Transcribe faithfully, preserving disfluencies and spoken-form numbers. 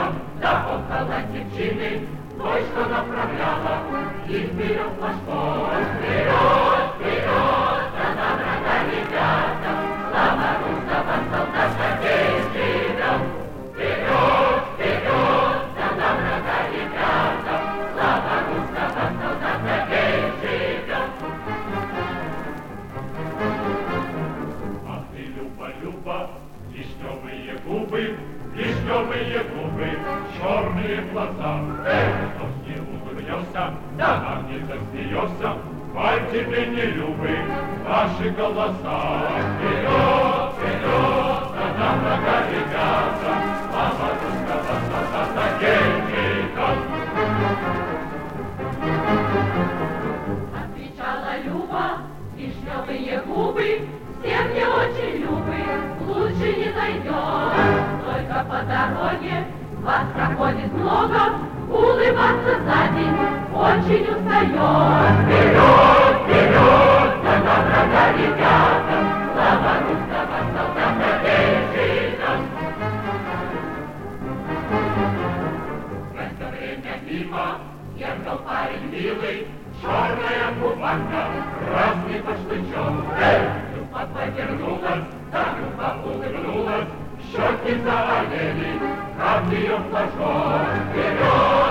вперед, да около девчины, той, что направляла, и вперед флажком. Вперед, вперед, за нам рога, ребята, слава русского солдата здесь живет. Вперед, вперед, за нам рога, ребята, слава русского солдата здесь живет. Ах ты, Люба, Люба, вишневые губы, вишневые губы, черные глаза. Эх, что ж не улыбнешься, да нам не засмеешься, коль тебе не любы наши голоса. Вперед, вперед, за нам врага, ребята, слава русского солдата генерал. Отвечала Люба, вишневые губы, всем не очень любы, лучше не зайдет. Только по дороге вас проходит много, улыбаться за день очень устает. Вперед, вперед, за нам врага, ребята, слава русского солдата здесь живет. В это время мимо ехал парень милый, черная кубанка, красный башлычок. Люба повернулась, да Люба улыбнулась, щеки заолели, как ее флажок. Вперед!